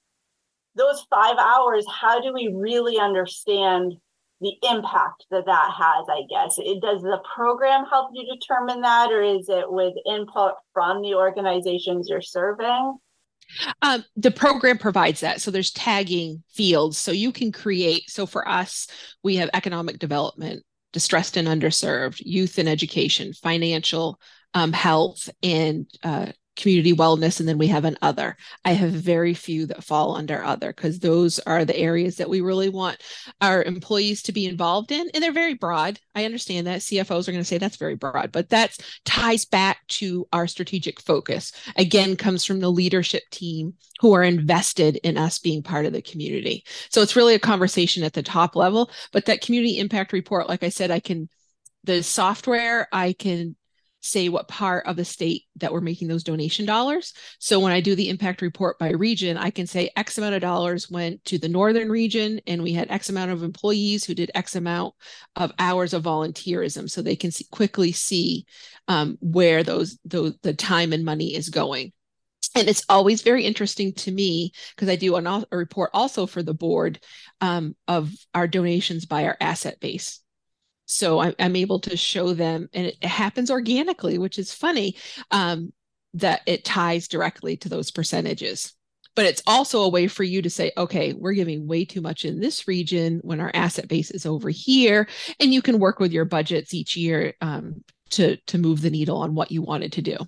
[SPEAKER 2] those five hours, how do we really understand the impact that that has, I guess? It, does the program help you determine that, or is it with input from the organizations you're serving?
[SPEAKER 3] Um, the program provides that. So there's tagging fields. So you can create. So for us, we have economic development, distressed and underserved, youth and education, financial, um, health, and uh, community wellness, and then we have an other. I have very few that fall under other because those are the areas that we really want our employees to be involved in, and they're very broad. I understand that C F Os are going to say that's very broad, but that ties back to our strategic focus. Again, comes from the leadership team who are invested in us being part of the community. So it's really a conversation at the top level, but that community impact report, like I said, I can, the software, I can say what part of the state that we're making those donation dollars. So when I do the impact report by region, I can say X amount of dollars went to the northern region, and we had X amount of employees who did X amount of hours of volunteerism, so they can see, quickly see um, where those, those the time and money is going. And it's always very interesting to me because I do an, a report also for the board um, of our donations by our asset base. So I'm, I'm able to show them, and it happens organically, which is funny, um, that it ties directly to those percentages. But it's also a way for you to say, okay, we're giving way too much in this region when our asset base is over here. And you can work with your budgets each year um, to, to move the needle on what you wanted to do.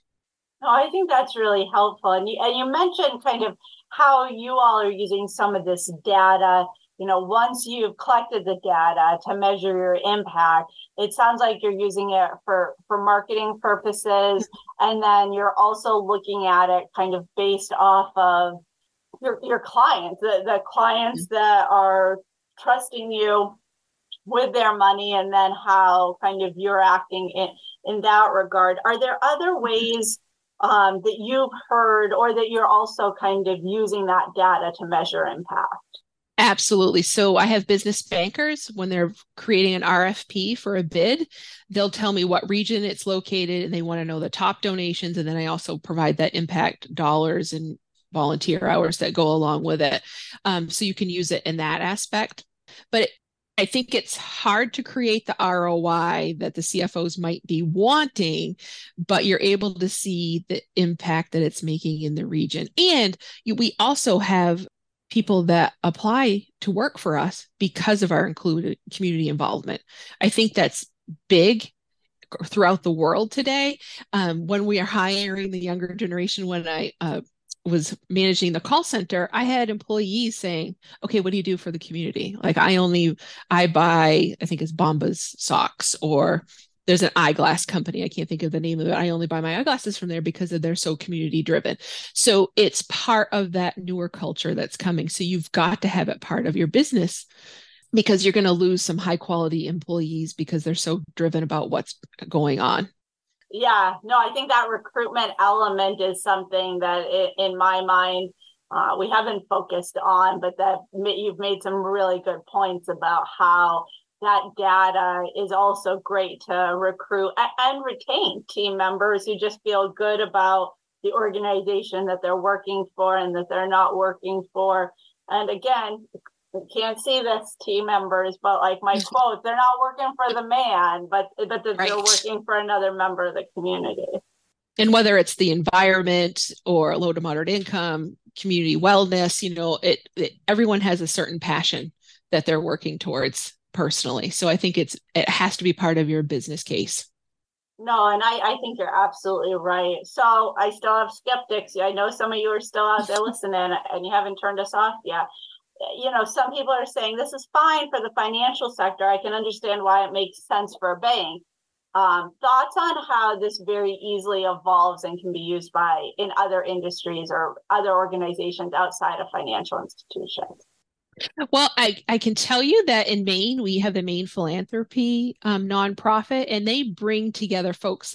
[SPEAKER 2] No, I think that's really helpful. And you, and you mentioned kind of how you all are using some of this data. You know, once you've collected the data to measure your impact, it sounds like you're using it for, for marketing purposes. And then you're also looking at it kind of based off of your, your clients, the, the clients that are trusting you with their money, and then how kind of you're acting in, in that regard. Are there other ways um, that you've heard, or that you're also kind of using that data to measure impact?
[SPEAKER 3] Absolutely. So I have business bankers, when they're creating an R F P for a bid, they'll tell me what region it's located, and they want to know the top donations. And then I also provide that impact dollars and volunteer hours that go along with it. Um, so you can use it in that aspect. But it, I think it's hard to create the R O I that the C F Os might be wanting, but you're able to see the impact that it's making in the region. And you, we also have people that apply to work for us because of our included community involvement. I think that's big throughout the world today. Um, when we are hiring the younger generation, when I uh, was managing the call center, I had employees saying, okay, what do you do for the community? Like I only, I buy, I think it's Bombas socks, or there's an eyeglass company. I can't think of the name of it. I only buy my eyeglasses from there because they're so community driven. So it's part of that newer culture that's coming. So you've got to have it part of your business, because you're going to lose some high quality employees because they're so driven about what's going on.
[SPEAKER 2] Yeah, no, I think that recruitment element is something that it, in my mind, uh, we haven't focused on, but that you've made some really good points about how that data is also great to recruit and retain team members who just feel good about the organization that they're working for and that they're not working for. And again, you can't see this, team members, but like my quote, they're not working for the man, but but they're right. working for another member of the community.
[SPEAKER 3] And whether it's the environment or low to moderate income, community wellness, you know, it, it everyone has a certain passion that they're working towards personally. So I think it's it has to be part of your business case.
[SPEAKER 2] No, and I, I think you're absolutely right. So I still have skeptics. I know some of you are still out there listening and you haven't turned us off yet. You know, some people are saying this is fine for the financial sector. I can understand why it makes sense for a bank. Um, thoughts on how this very easily evolves and can be used by in other industries or other organizations outside of financial institutions?
[SPEAKER 3] Well, I, I can tell you that in Maine, we have the Maine Philanthropy um, nonprofit, and they bring together folks like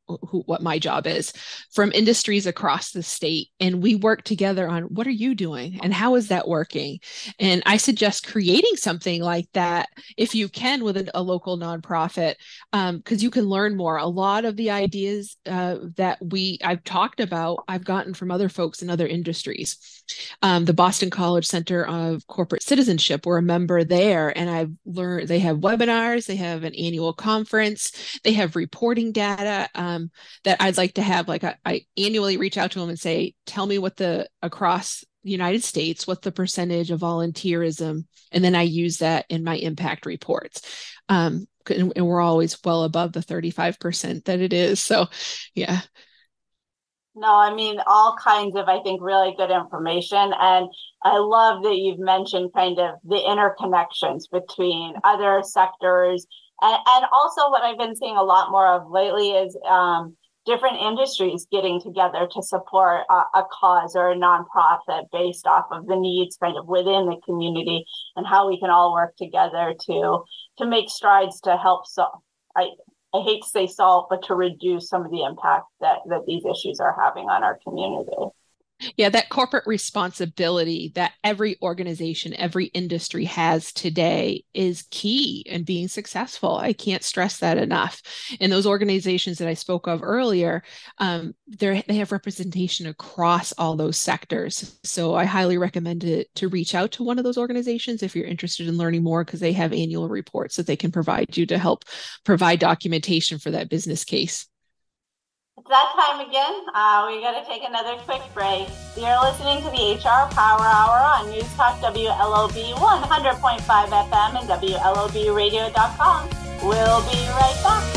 [SPEAKER 3] who, what my job is, from industries across the state. And we work together on what are you doing and how is that working? And I suggest creating something like that if you can with a, a local nonprofit, because um, you can learn more. A lot of the ideas uh, that we I've talked about, I've gotten from other folks in other industries. Um, the Boston College Center of Corporate Citizenship, we're a member there, and I've learned they have webinars, they have an annual conference, they have reporting data. Um, Um, that I'd like to have, like I, I annually reach out to them and say, tell me what the, across the United States, what the percentage of volunteerism, and then I use that in my impact reports. Um, and, and we're always well above the thirty-five percent that it is. So, yeah.
[SPEAKER 2] No, I mean, all kinds of, I think, really good information. And I love that you've mentioned kind of the interconnections between other sectors. And, and also what I've been seeing a lot more of lately is um, different industries getting together to support a, a cause or a nonprofit based off of the needs kind of within the community, and how we can all work together to to make strides to help. So I, I hate to say solve, but to reduce some of the impact that, that these issues are having on our community.
[SPEAKER 3] Yeah, that corporate responsibility that every organization, every industry has today is key in being successful. I can't stress that enough. And those organizations that I spoke of earlier, um, they have representation across all those sectors. So I highly recommend it to reach out to one of those organizations if you're interested in learning more, because they have annual reports that they can provide you to help provide documentation for that business case.
[SPEAKER 2] It's that time again. Uh, we got to take another quick break. You're listening to the H R Power Hour on News Talk W L O B one hundred point five F M and W L O B radio dot com. We'll be right back.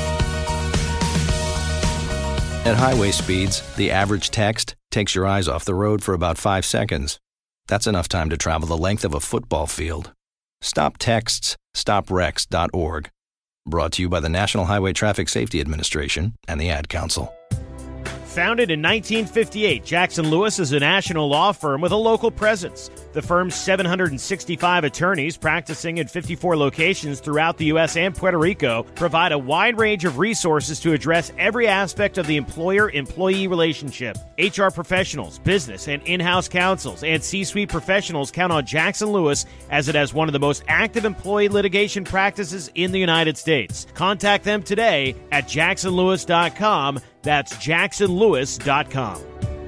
[SPEAKER 13] At highway speeds, the average text takes your eyes off the road for about five seconds. That's enough time to travel the length of a football field. Stop texts. stop wrecks dot org. Brought to you by the National Highway Traffic Safety Administration and the Ad Council.
[SPEAKER 9] Founded in nineteen fifty-eight, Jackson Lewis is a national law firm with a local presence. The firm's seven hundred sixty-five attorneys practicing in fifty-four locations throughout the U S and Puerto Rico provide a wide range of resources to address every aspect of the employer-employee relationship. H R professionals, business and in-house counsels, and C-suite professionals count on Jackson Lewis as it has one of the most active employee litigation practices in the United States. Contact them today at jackson lewis dot com. That's jackson lewis dot com.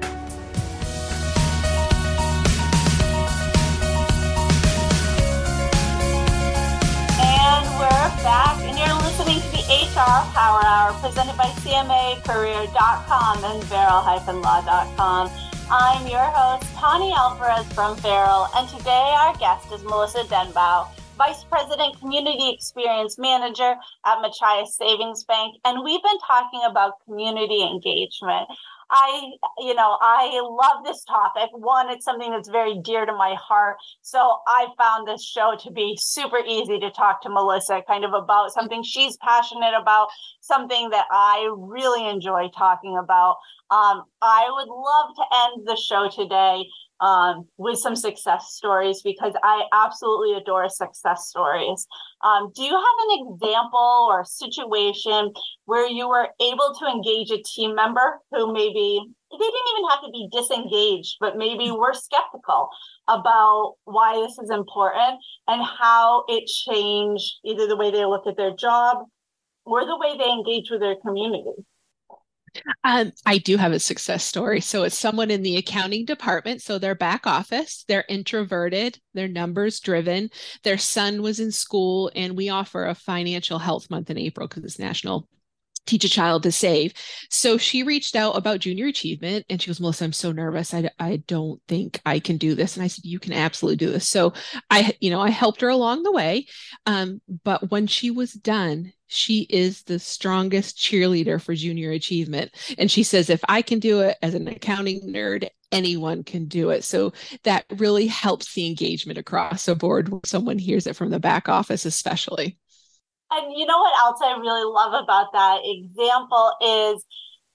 [SPEAKER 2] And we're back, and you're listening to the H R Power Hour presented by C M A Career dot com and Veril Law dot com. I'm your host, Tani Alvarez from Veril, and today our guest is Melissa Denbow, Vice President Community Experience Manager at Machias Savings Bank, and we've been talking about community engagement. I, you know, I love this topic. One, it's something that's very dear to my heart. So I found this show to be super easy to talk to Melissa kind of about something she's passionate about, something that I really enjoy talking about. Um, I would love to end the show today um, with some success stories, because I absolutely adore success stories. Um, do you have an example or situation where you were able to engage a team member who maybe, they didn't even have to be disengaged, but maybe were skeptical about why this is important and how it changed either the way they look at their job or the way they engage with their community?
[SPEAKER 3] Um, I do have a success story. So it's someone in the accounting department. So their back office, they're introverted, they're numbers driven. Their son was in school, and we offer a financial health month in April because it's National Teach a Child to Save. So she reached out about junior achievement, and she goes, Melissa, I'm so nervous. I, I don't think I can do this. And I said, you can absolutely do this. So I, you know, I helped her along the way. Um, but when she was done, she is the strongest cheerleader for junior achievement. And she says, if I can do it as an accounting nerd, anyone can do it. So that really helps the engagement across the board when someone hears it from the back office, especially.
[SPEAKER 2] And you know what else I really love about that example is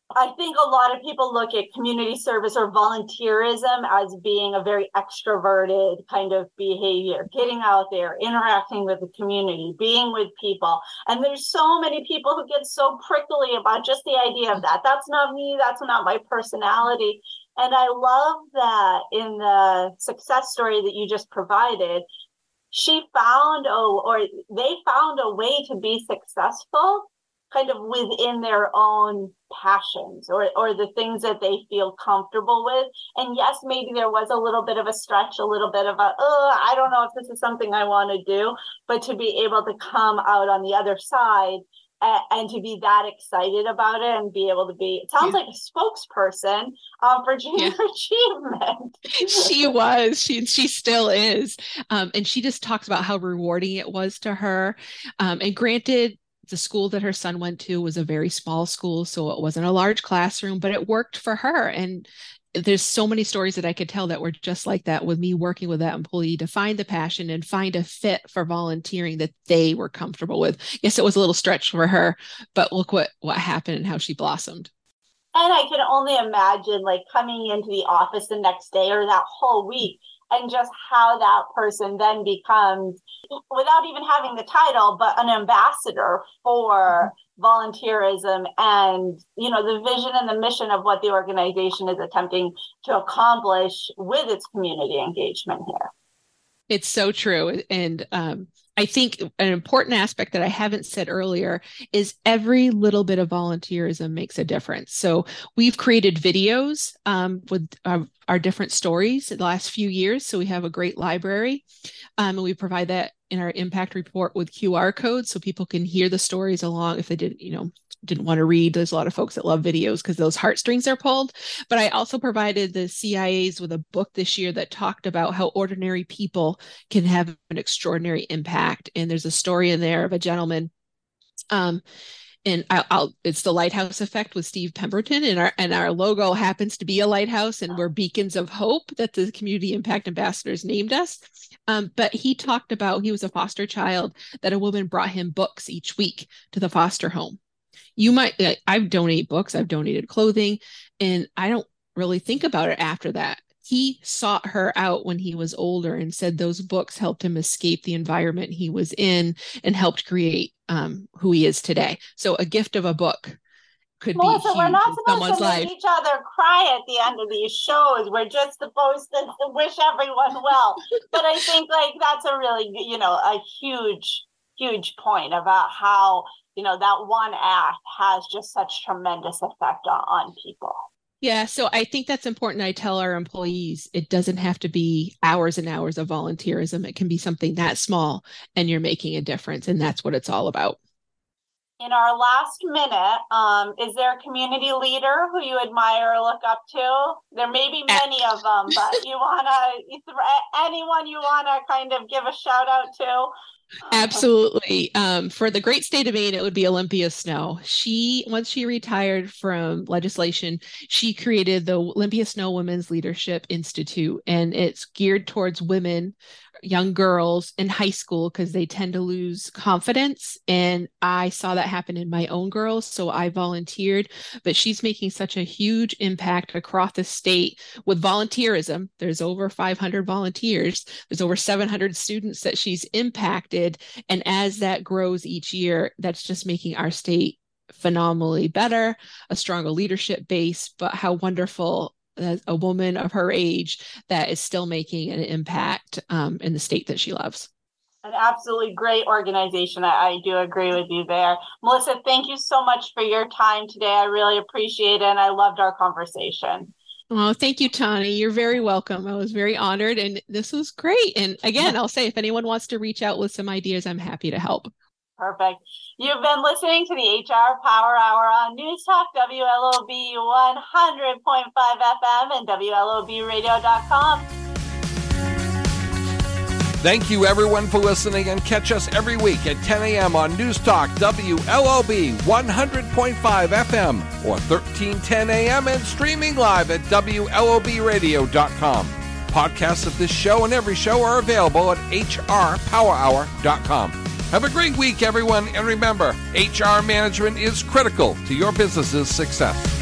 [SPEAKER 2] I think a lot of people look at community service or volunteerism as being a very extroverted kind of behavior, getting out there, interacting with the community, being with people. And there's so many people who get so prickly about just the idea of that. That's not me. That's not my personality. And I love that in the success story that you just provided, she found, oh, or they found a way to be successful kind of within their own passions or, or the things that they feel comfortable with. And yes, maybe there was a little bit of a stretch, a little bit of a, oh, I don't know if this is something I want to do, but to be able to come out on the other side and, and to be that excited about it and be able to be, it sounds yeah. like a spokesperson um, for junior yeah. achievement.
[SPEAKER 3] She was, she she still is. Um, and she just talks about how rewarding it was to her. Um, and granted, the school that her son went to was a very small school, so it wasn't a large classroom, but it worked for her. And there's so many stories that I could tell that were just like that with me working with that employee to find the passion and find a fit for volunteering that they were comfortable with. Yes, it was a little stretch for her, but look what, what happened and how she blossomed.
[SPEAKER 2] And I can only imagine like coming into the office the next day or that whole week and just how that person then becomes, without even having the title, but an ambassador for volunteerism and, you know, the vision and the mission of what the organization is attempting to accomplish with its community engagement here.
[SPEAKER 3] It's so true. And um, I think an important aspect that I haven't said earlier is every little bit of volunteerism makes a difference. So we've created videos um, with our, our different stories in the last few years. So we have a great library um, and we provide that in our impact report with Q R codes so people can hear the stories along if they didn't, you know, didn't want to read. There's a lot of folks that love videos because those heartstrings are pulled. But I also provided the C I As with a book this year that talked about how ordinary people can have an extraordinary impact. And there's a story in there of a gentleman. Um, and I'll, I'll, it's the Lighthouse Effect with Steve Pemberton, and our and our logo happens to be a lighthouse, and we're beacons of hope that the Community Impact Ambassadors named us. Um, but he talked about he was a foster child that a woman brought him books each week to the foster home. You might, I've donated books, I've donated clothing, and I don't really think about it after that. He sought her out when he was older and said those books helped him escape the environment he was in and helped create um, who he is today. So a gift of a book could
[SPEAKER 2] Melissa,
[SPEAKER 3] be huge
[SPEAKER 2] we're not
[SPEAKER 3] in
[SPEAKER 2] supposed
[SPEAKER 3] someone's
[SPEAKER 2] to make
[SPEAKER 3] life.
[SPEAKER 2] each other cry at the end of these shows. We're just supposed to wish everyone well. But I think like that's a really, you know, a huge, huge point about how, you know, that one act has just such tremendous effect on, on people.
[SPEAKER 3] Yeah, so I think that's important. I tell our employees it doesn't have to be hours and hours of volunteerism. It can be something that small and you're making a difference. And that's what it's all about.
[SPEAKER 2] In our last minute, um, is there a community leader who you admire or look up to? There may be many of them, but you want to, anyone you want to kind of give a shout out to?
[SPEAKER 3] Absolutely. Um, for the great state of Maine, it would be Olympia Snow. She, once she retired from legislation, she created the Olympia Snow Women's Leadership Institute, and it's geared towards women, young girls in high school because they tend to lose confidence. And I saw that happen in my own girls, so I volunteered. But she's making such a huge impact across the state with volunteerism. There's over five hundred volunteers. There's over seven hundred students that she's impacted. And as that grows each year, that's just making our state phenomenally better, a stronger leadership base. But how wonderful as a woman of her age that is still making an impact um, in the state that she loves.
[SPEAKER 2] An absolutely great organization. I, I do agree with you there. Melissa, thank you so much for your time today. I really appreciate it, and I loved our conversation.
[SPEAKER 3] Well, thank you, Tani. You're very welcome. I was very honored, and this was great. And again, I'll say if anyone wants to reach out with some ideas, I'm happy to help.
[SPEAKER 2] Perfect. You've been listening to the H R Power Hour on News Talk W L O B one hundred point five F M and W L O B radio dot com.
[SPEAKER 1] Thank you, everyone, for listening, and catch us every week at ten a.m. on News Talk W L O B one hundred point five F M or thirteen ten a.m. and streaming live at W L O B radio dot com. Podcasts of this show and every show are available at H R power hour dot com. Have a great week, everyone, and remember, H R management is critical to your business's success.